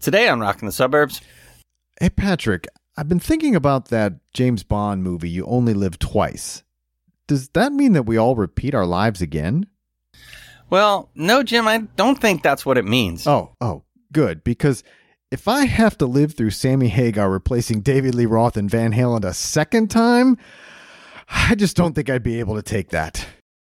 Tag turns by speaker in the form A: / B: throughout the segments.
A: Today on Rockin' the Suburbs.
B: Hey, Patrick, I've been thinking about that James Bond movie, You Only Live Twice. Does that mean that we all repeat our lives again?
A: Well, no, Jim, I don't think that's what it means.
B: Oh, good, because if I have to live through Sammy Hagar replacing David Lee Roth and Van Halen a second time, I just don't think I'd be able to take that.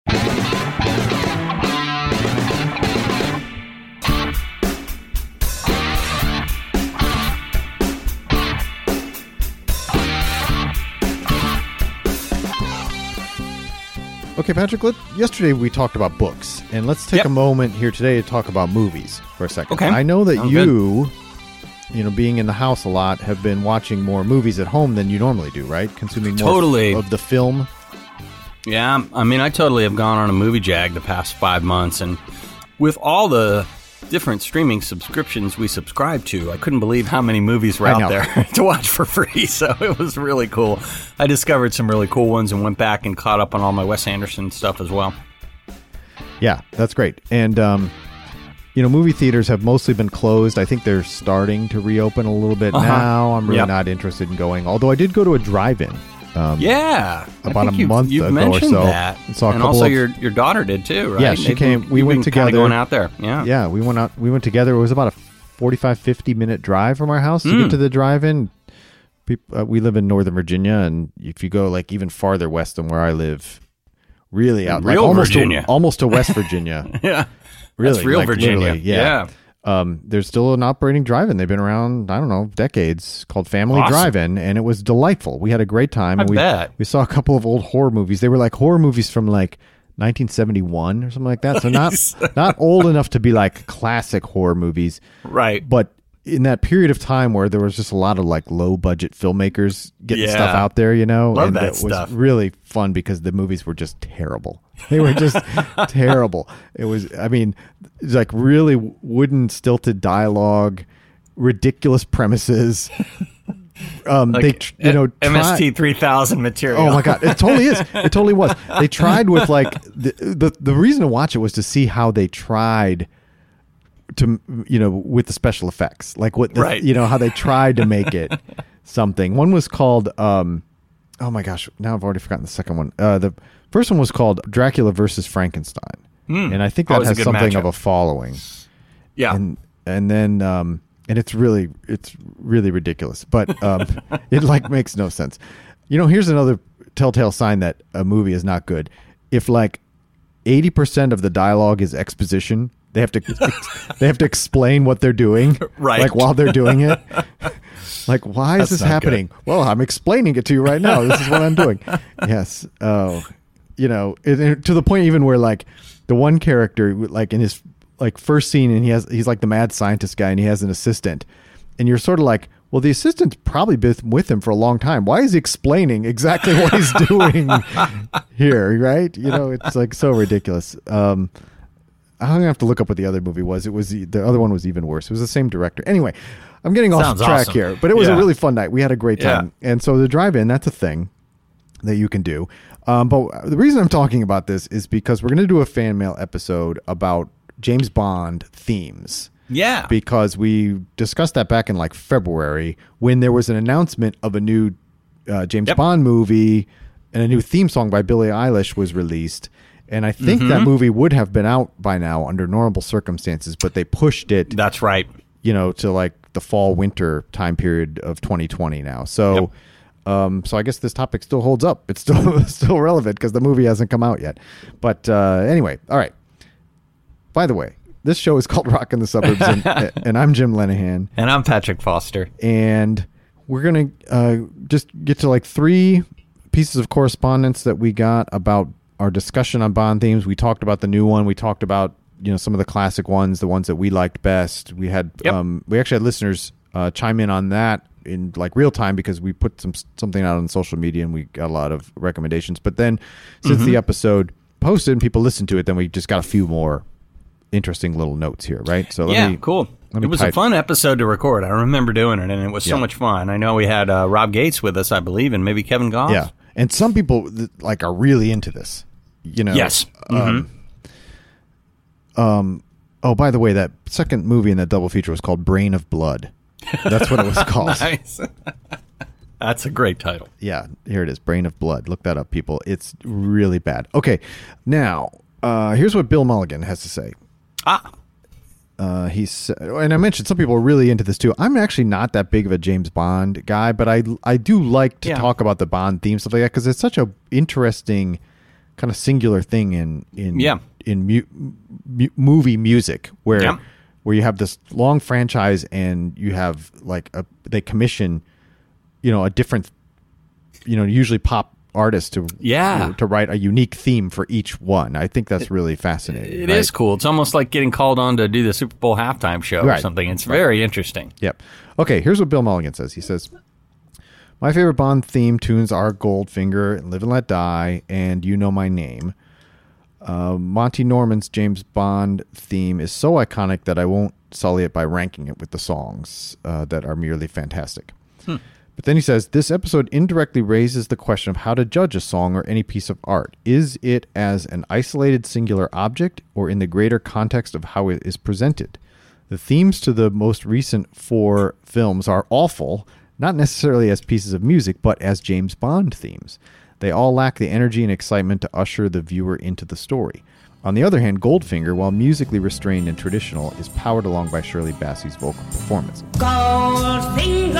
B: Okay, Patrick, yesterday we talked about books, and let's take a moment here today to talk about movies for a second.
A: Okay.
B: I know that
A: Sounds
B: you being in the house a lot, have been watching more movies at home than you normally do, right? Consuming more of the film.
A: Yeah, I mean, I totally have gone on a movie jag the past 5 months, and with all the different streaming subscriptions we subscribe to, I couldn't believe how many movies were out there to watch for free, so it was really cool. I discovered some really cool ones and went back and caught up on all my Wes Anderson stuff as well.
B: Yeah, that's great. And, movie theaters have mostly been closed. I think they're starting to reopen a little bit now. I'm really not interested in going, although I did go to a drive-in.
A: About
B: a month ago or so.
A: That. And also your daughter did too, right?
B: Yeah, she came. We went together.
A: Going out there.
B: Yeah, we went out. We went together. It was about a 50 minute drive from our house to get to the drive-in. We live in Northern Virginia, and if you go like even farther west than where I live, really out
A: real Virginia,
B: almost to West Virginia.
A: Yeah,
B: really,
A: that's real Virginia. Yeah.
B: There's still an operating drive-in. They've been around, I don't know, decades, called Family Drive-In, and it was delightful. We had a great time. And we saw a couple of old horror movies. They were like horror movies from like 1971 or something like that. So not old enough to be like classic horror movies.
A: Right.
B: But in that period of time where there was just a lot of like low-budget filmmakers getting stuff out there,
A: Love
B: and
A: that
B: it was
A: stuff.
B: really fun because the movies were just terrible. They were just terrible. It was like really wooden, stilted dialogue, ridiculous premises.
A: MST 3000 material.
B: Oh my God, it totally is. It totally was. They tried with like the reason to watch it was to see how they tried to with the special effects, like how they tried to make it something. One was called oh my gosh, now I've already forgotten the second one. The first one was called Dracula versus Frankenstein, and I think that has something of a following.
A: Yeah,
B: and then and it's really ridiculous, but it like makes no sense. Here's another telltale sign that a movie is not good. If like 80% of the dialogue is exposition, they have to explain what they're doing,
A: right?
B: Like while they're doing it. Like, why is this happening? Good. Well, I'm explaining it to you right now. This is what I'm doing. Yes. Oh, to the point even where like the one character, like in his like first scene, and he's like the mad scientist guy, and he has an assistant, and you're sort of like, well, the assistant's probably been with him for a long time. Why is he explaining exactly what he's doing here? Right? It's like so ridiculous. I'm gonna have to look up what the other movie was. It was the other one was even worse. It was the same director. Anyway, I'm getting off track here, but it was a really fun night. We had a great time, and so the drive-in, that's a thing that you can do. But the reason I'm talking about this is because we're going to do a fan mail episode about James Bond themes.
A: Yeah,
B: because we discussed that back in like February when there was an announcement of a new James Bond movie, and a new theme song by Billie Eilish was released. And I think that movie would have been out by now under normal circumstances, but they pushed it.
A: That's right.
B: To like the fall winter time period of 2020 now. So, so I guess this topic still holds up. It's still relevant because the movie hasn't come out yet. But anyway, all right. By the way, this show is called Rockin' the Suburbs, and I'm Jim Lenahan,
A: and I'm Patrick Foster,
B: and we're gonna just get to like 3 pieces of correspondence that we got about our discussion on Bond themes. We talked about the new one. We talked about some of the classic ones, the ones that we liked best. We had we actually had listeners chime in on that in like real time because we put something out on social media and we got a lot of recommendations. But then since the episode posted and people listened to it, then we just got a few more interesting little notes here, right? So
A: cool. It was a fun episode to record. I remember doing it, and it was so much fun. I know we had Rob Gates with us, I believe, and maybe Kevin Goff.
B: Yeah, and some people like are really into this.
A: Yes.
B: Oh, by the way, that second movie in that double feature was called Brain of Blood. That's what it was called.
A: Nice. That's a great title.
B: Yeah, here it is, Brain of Blood. Look that up, people. It's really bad. Okay, now, here's what Bill Mulligan has to say. And I mentioned some people are really into this too. I'm actually not that big of a James Bond guy, but I do like to talk about the Bond theme, stuff like that, because it's such a interesting kind of singular thing in movie music where you have this long franchise and you have like they commission, a different, usually pop artist to write a unique theme for each one. I think that's really fascinating.
A: It is cool. It's almost like getting called on to do the Super Bowl halftime show or something. It's very interesting.
B: Yep. Okay, here's what Bill Mulligan says. He says, my favorite Bond theme tunes are Goldfinger, Live and Let Die, and You Know My Name. Monty Norman's James Bond theme is so iconic that I won't sully it by ranking it with the songs that are merely fantastic. But then he says, this episode indirectly raises the question of how to judge a song or any piece of art. Is it as an isolated singular object or in the greater context of how it is presented? The themes to the most recent 4 films are awful, not necessarily as pieces of music, but as James Bond themes. They all lack the energy and excitement to usher the viewer into the story. On the other hand, Goldfinger, while musically restrained and traditional, is powered along by Shirley Bassey's vocal performance.
C: Goldfinger,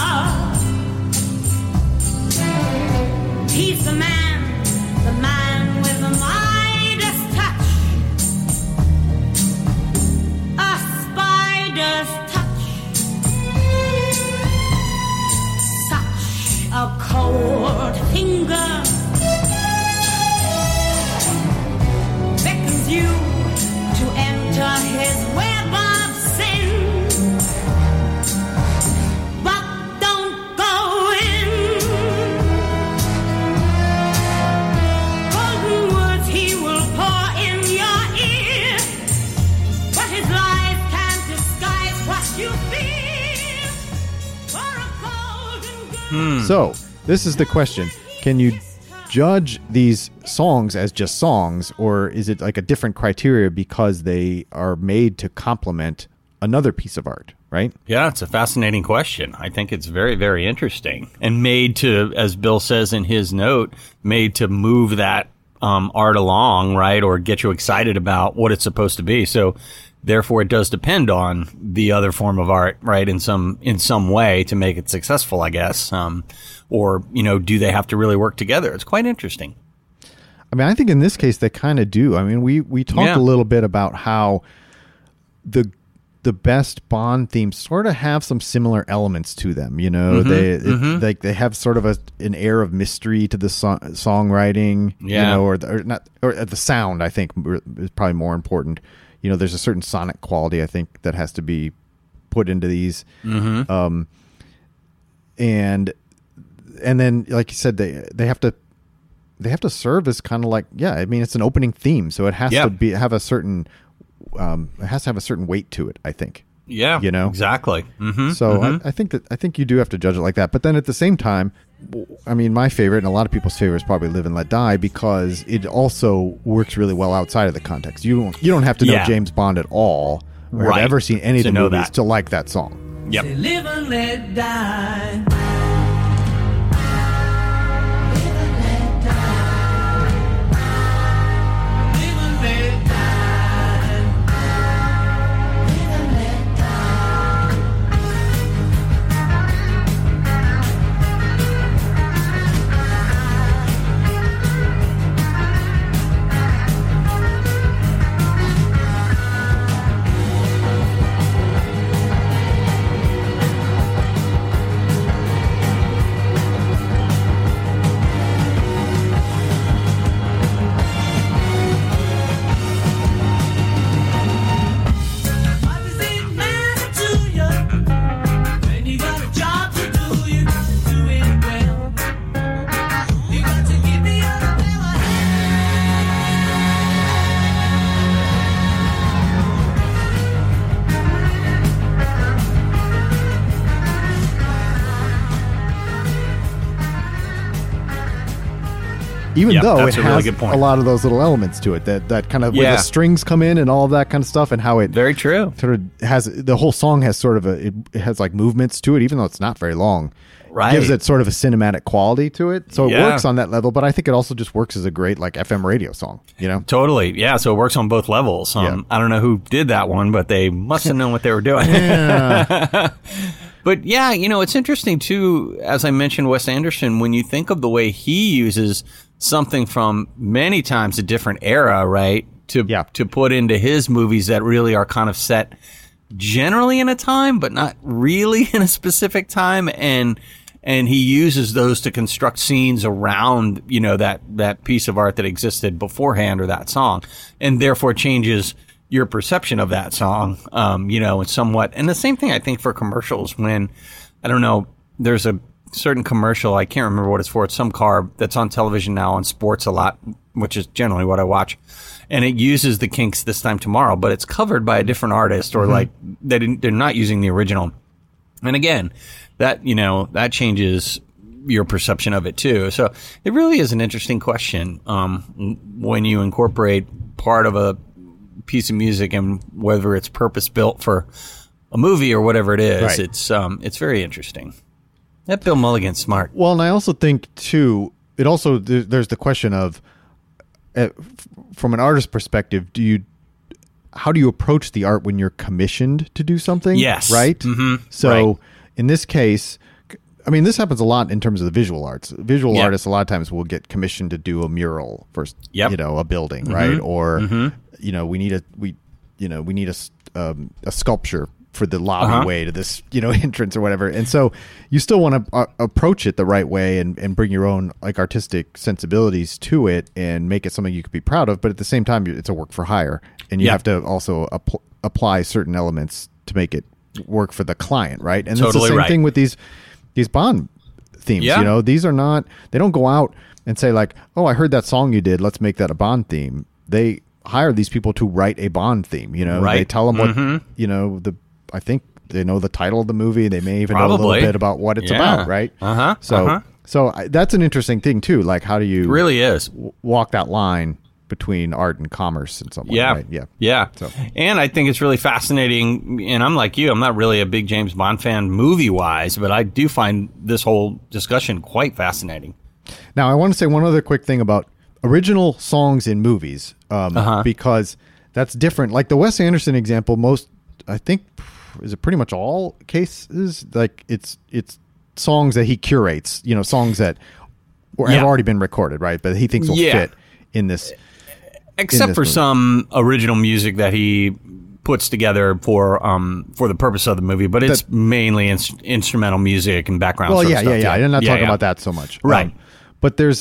C: he's the man with the Midas touch, a spider's touch, such a cold finger beckons you to enter his web of sin, but don't go in. Golden words he will pour in your ear, but his lies can't disguise what you feel. For a golden girl.
B: So, this is the question. Can you judge these songs as just songs, or is it like a different criteria because they are made to complement another piece of art, right?
A: Yeah, it's a fascinating question. I think it's very, very interesting and made to, as Bill says in his note, made to move that art along, right, or get you excited about what it's supposed to be. So therefore, it does depend on the other form of art, right, in some way to make it successful, I guess. Or, do they have to really work together? It's quite interesting.
B: I mean, I think in this case they kind of do. I mean, we talked a little bit about how the best Bond themes sort of have some similar elements to them. They have sort of an air of mystery to the songwriting. Or the sound. I think is probably more important. There's a certain sonic quality, I think, that has to be put into these. And then, like you said, they have to serve as kind of like, it's an opening theme, so it has to have a certain weight to it, I think.
A: Yeah, exactly.
B: So I think you do have to judge it like that. But then at the same time, I mean, my favorite and a lot of people's favorite is probably Live and Let Die, because it also works really well outside of the context. You don't have to know James Bond at all or have ever seen any of the movies to like that song.
A: Yep.
C: Say, live and let die.
B: even though it
A: that's a really
B: has
A: good point.
B: a lot of those little elements to it that kind of where the strings come in and all of that kind of stuff, and how it
A: Very true.
B: sort of has the whole song has sort of it has like movements to it, even though it's not very long.
A: Right.
B: Gives it sort of a cinematic quality to it, so it
A: Yeah.
B: works on that level. But I think it also just works as a great like FM radio song. You know,
A: Totally. Yeah, so it works on both levels.
B: Yeah.
A: I don't know who did that one, but they must have known what they were doing. But yeah, it's interesting too, as I mentioned, Wes Anderson, when you think of the way he uses something from many times a different era, right, to put into his movies that really are kind of set generally in a time, but not really in a specific time, and he uses those to construct scenes around, that piece of art that existed beforehand or that song, and therefore changes your perception of that song, and somewhat. And the same thing, I think, for commercials when, I don't know, there's a certain commercial, I can't remember what it's for. It's some car that's on television now on sports a lot, which is generally what I watch. And it uses the Kinks' This Time Tomorrow, but it's covered by a different artist, or like they're not using the original. And again, that changes your perception of it too. So it really is an interesting question when you incorporate part of a piece of music, and whether it's purpose built for a movie or whatever it is. Right. It's very interesting. That Bill Mulligan's smart.
B: Well, and I also think too, it also there's the question of from an artist perspective, how do you approach the art when you're commissioned to do something?
A: Yes.
B: Right?
A: Mm-hmm.
B: So
A: right.
B: In this case, I mean, this happens a lot in terms of the visual arts. Visual artists a lot of times will get commissioned to do a mural for, a building, right? Or, we need a sculpture for the lobby way to this, entrance or whatever. And so you still want to approach it the right way and bring your own like artistic sensibilities to it and make it something you could be proud of. But at the same time, it's a work for hire, and you have to also apply certain elements to make it work for the client, right? And
A: totally
B: it's the same thing with these Bond themes. These are not, they don't go out and say like, oh, I heard that song you did, let's make that a Bond theme. They hire these people to write a Bond theme. Right. They tell them what I think they know the title of the movie. They may even know a little bit about what it's about, right? So that's an interesting thing too. Like, how do you
A: it really is
B: walk that line between art and commerce in some way? Right?
A: Yeah. So. And I think it's really fascinating. And I'm like you. I'm not really a big James Bond fan movie wise, but I do find this whole discussion quite fascinating.
B: Now, I want to say one other quick thing about original songs in movies, because that's different. Like the Wes Anderson example, I think, is it pretty much all cases? Like it's songs that he curates, songs that have already been recorded, right? But he thinks will fit in this.
A: Except for some original music that he puts together for the purpose of the movie, but it's mainly instrumental music and background.
B: Well,
A: stuff.
B: I'm not talking about that so much,
A: right?
B: But there's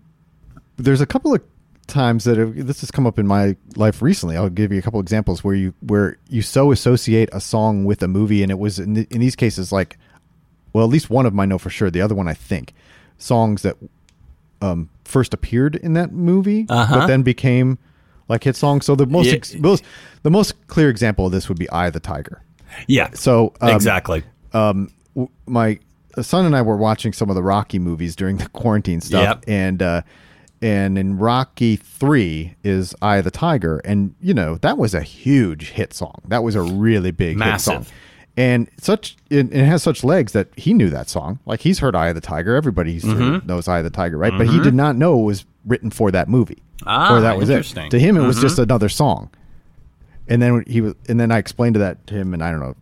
B: a couple of times that this has come up in my life recently. I'll give you a couple examples where you so associate a song with a movie, and it was in these cases like, well, at least one of them I know for sure. The other one I think songs that first appeared in that movie, but then became like hit songs. So the most clear example of this would be "Eye of the Tiger."
A: Yeah.
B: So
A: exactly.
B: My son and I were watching some of the Rocky movies during the quarantine stuff, and in Rocky 3 is "Eye of the Tiger," and that was a huge hit song. That was a really big hit song. And it has such legs that he knew that song. Like, he's heard "Eye of the Tiger." Everybody knows "Eye of the Tiger," right? But he did not know it was written for that movie. Or that was it. To him, it was just another song. And then I explained that to him, and I don't know.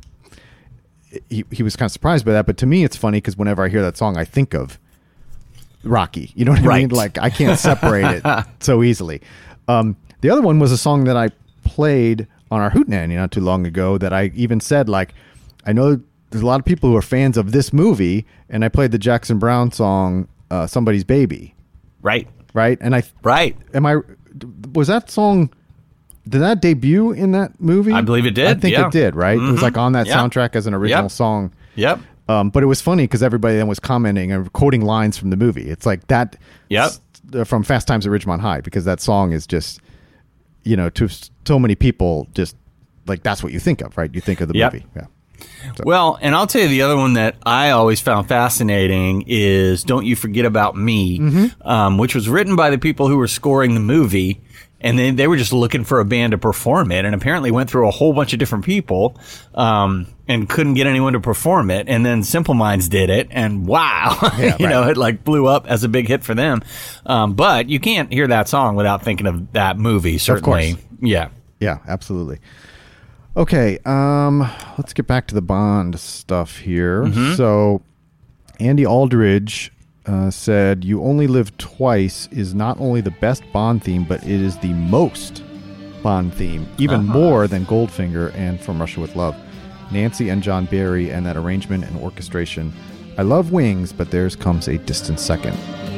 B: He was kind of surprised by that. But to me, it's funny because whenever I hear that song, I think of Rocky. You know what I mean? Like, I can't separate it so easily. The other one was a song that I played on our Hootenanny not too long ago that I even said, like, I know there's a lot of people who are fans of this movie, and I played the Jackson Browne song, Somebody's Baby. Right. And was that song, did that debut in that movie?
A: I believe it did.
B: I think it did, right? It was like on that soundtrack as an original song.
A: Yep.
B: But it was funny because everybody then was commenting and quoting lines from the movie. It's like that from Fast Times at Ridgemont High, because that song is just, to so many people, just like that's what you think of, right? You think of the movie. Yeah.
A: Well, and I'll tell you the other one that I always found fascinating is Don't You Forget About Me, which was written by the people who were scoring the movie. And they were just looking for a band to perform it, and apparently went through a whole bunch of different people and couldn't get anyone to perform it. And then Simple Minds did it, and wow, it like blew up as a big hit for them. But you can't hear that song without thinking of that movie, certainly.
B: Of course.
A: Yeah.
B: Yeah, absolutely. Okay, let's get back to the Bond stuff here. So, Andy Aldridge said, "You Only Live Twice is not only the best Bond theme, but it is the most Bond theme, even more than Goldfinger and From Russia with Love. Nancy and John Barry and that arrangement and orchestration. I love Wings, but theirs comes a distant second."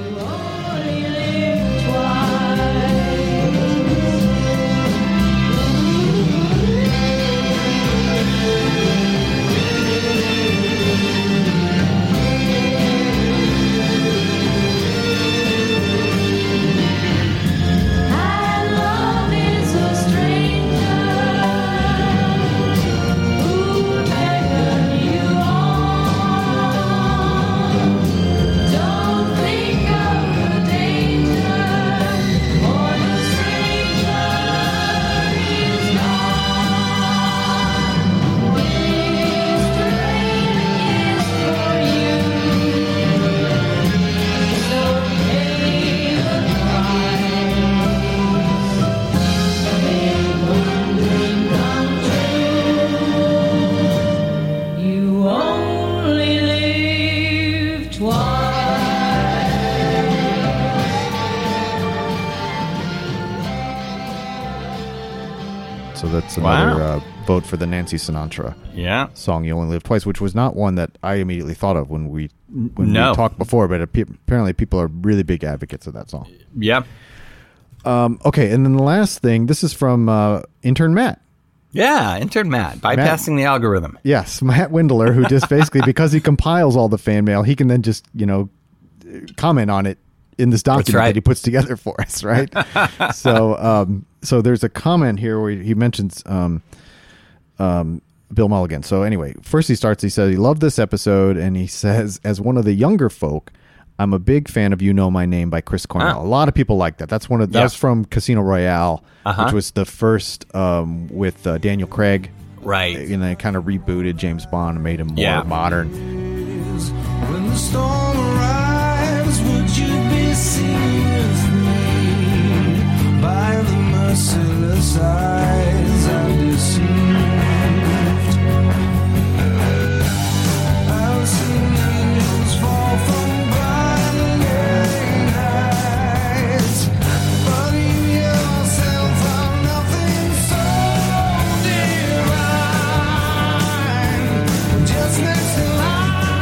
B: So that's another vote for the Nancy Sinatra song, "You Only Live Twice," which was not one that I immediately thought of when we talked before, but apparently people are really big advocates of that song.
A: Yeah.
B: Okay, and then the last thing, this is from intern Matt.
A: Yeah, intern Matt, bypassing the algorithm.
B: Yes, Matt Windler, who just basically, because he compiles all the fan mail, he can then just, comment on it in this document that he puts together for us, right? So there's a comment here where he mentions Bill Mulligan. So anyway, first he says he loved this episode, and he says, as one of the younger folk, I'm a big fan of You Know My Name by Chris Cornell. A lot of people like that. That's that was from Casino Royale, which was the first with Daniel Craig.
A: Right.
B: And they kind of rebooted James Bond and made him more modern.
D: When the storm arrives, would you be seen with me by the merciless eyes I've deceived? I've seen angels fall from blinding heights, but you yourself are nothing so divine. Just next in line.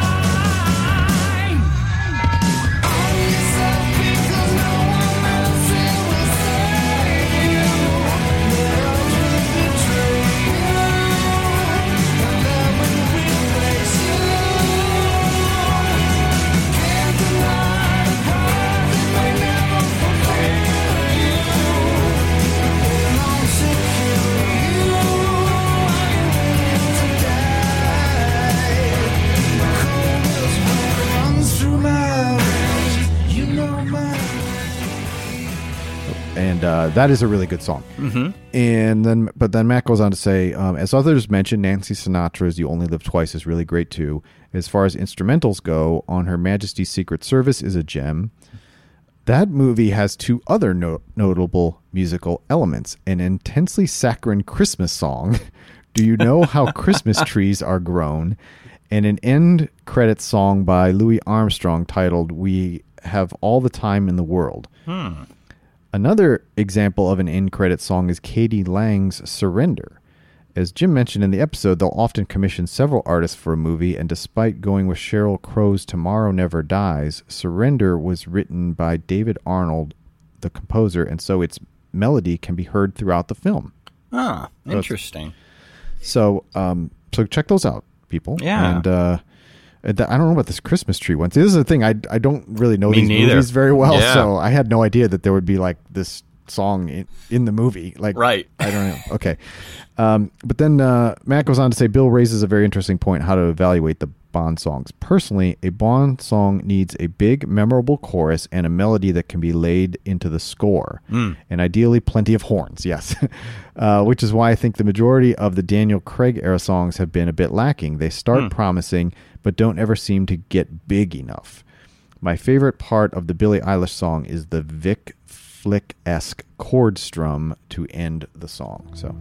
B: And that is a really good song. And but then Matt goes on to say, as others mentioned, Nancy Sinatra's "You Only Live Twice" is really great too. As far as instrumentals go, On Her Majesty's Secret Service is a gem. That movie has two other notable musical elements: an intensely saccharine Christmas song, "Do You Know How Christmas Trees Are Grown?" and an end credits song by Louis Armstrong titled "We Have All the Time in the World." Another example of an end credit song is Katie Lang's "Surrender." As Jim mentioned in the episode, they'll often commission several artists for a movie, and despite going with Sheryl Crow's "Tomorrow Never Dies," "Surrender" was written by David Arnold, the composer, and so its melody can be heard throughout the film.
A: Ah, interesting.
B: So check those out, people.
A: Yeah.
B: And I don't know about this Christmas tree one. This is the thing. I don't really know these
A: neither.
B: movies very well,
A: Yeah.
B: so I had no idea that there would be like this song in the movie. Like,
A: Right.
B: I don't know. Okay. But then Matt goes on to say, Bill raises a very interesting point, how to evaluate the Bond songs. Personally, a Bond song needs a big, memorable chorus and a melody that can be laid into the score. And ideally plenty of horns, yes. Which is why I think the majority of the Daniel Craig era songs have been a bit lacking. They start promising, but don't ever seem to get big enough. My favorite part of the Billie Eilish song is the Vic Flick-esque chord strum to end the song. So,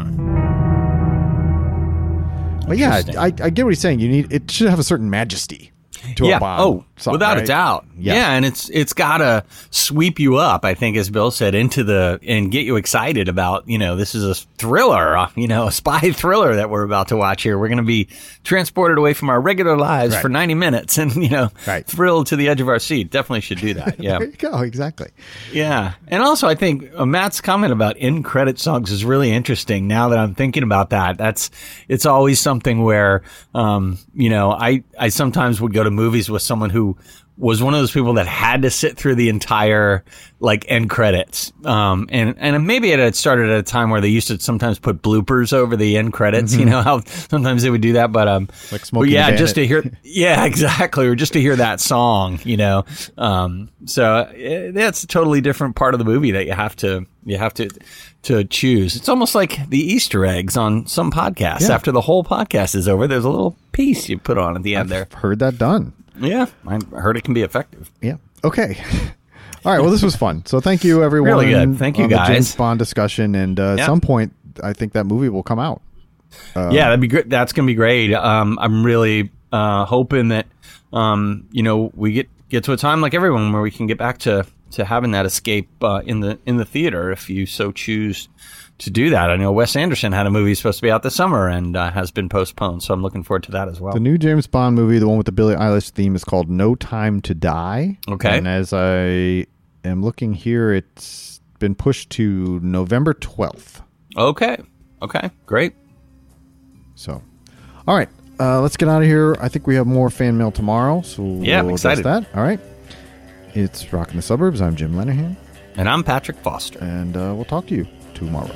B: but yeah, I get what he's saying. It should have a certain majesty to a Bond song,
A: without
B: right?
A: a doubt. Yeah, and it's got to sweep you up, I think, as Bill said, and get you excited about, this is a thriller, a spy thriller that we're about to watch here. We're going to be transported away from our regular lives for 90 minutes and, thrilled to the edge of our seat. Definitely should do that. Yeah.
B: There you go. Exactly.
A: Yeah. And also, I think Matt's comment about end-credit songs is really interesting. Now that I'm thinking about that, it's always something where, I sometimes would go to movies with someone who was one of those people that had to sit through the entire end credits. And maybe it had started at a time where they used to sometimes put bloopers over the end credits. You know how sometimes they would do that, but
B: like Smokey
A: but yeah,
B: the Bandit.
A: just to hear, yeah, exactly, or just to hear that song, So that's a totally different part of the movie that you have to choose. It's almost like the Easter eggs on some podcasts.
B: Yeah.
A: After the whole podcast is over, there's a little piece you put on at the end there.
B: I've heard that done.
A: Yeah, I heard it can be effective.
B: Yeah. Okay. All right. Well, this was fun. So thank you, everyone.
A: Really good. Thank you,
B: on the
A: guys.
B: James Bond discussion. And at some point, I think that movie will come out.
A: Yeah, that'd be great. That's gonna be great. I'm really hoping that we get to a time like everyone where we can get back to having that escape in the theater if you so choose to do that. I know Wes Anderson had a movie supposed to be out this summer and has been postponed, so I'm looking forward to that as well.
B: The new James Bond movie, the one with the Billie Eilish theme, is called No Time to Die.
A: Okay.
B: And as I am looking here, it's been pushed to November 12th.
A: Okay, great.
B: So, all right. Let's get out of here. I think we have more fan mail tomorrow, so
A: Yeah, I'm
B: we'll
A: excited.
B: address that. All right. It's Rockin' the Suburbs. I'm Jim Lenahan,
A: And I'm Patrick Foster.
B: and we'll talk to you tomorrow.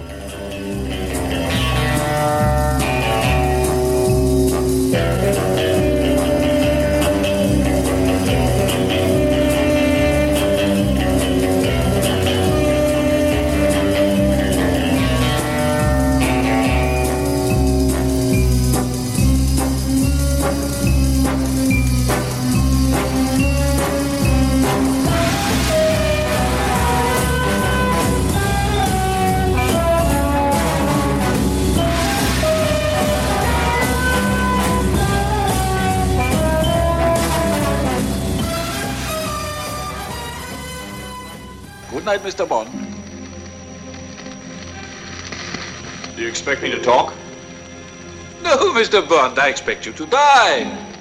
E: Good night, Mr. Bond.
F: Do you expect me to talk?
E: No, Mr. Bond, I expect you to die.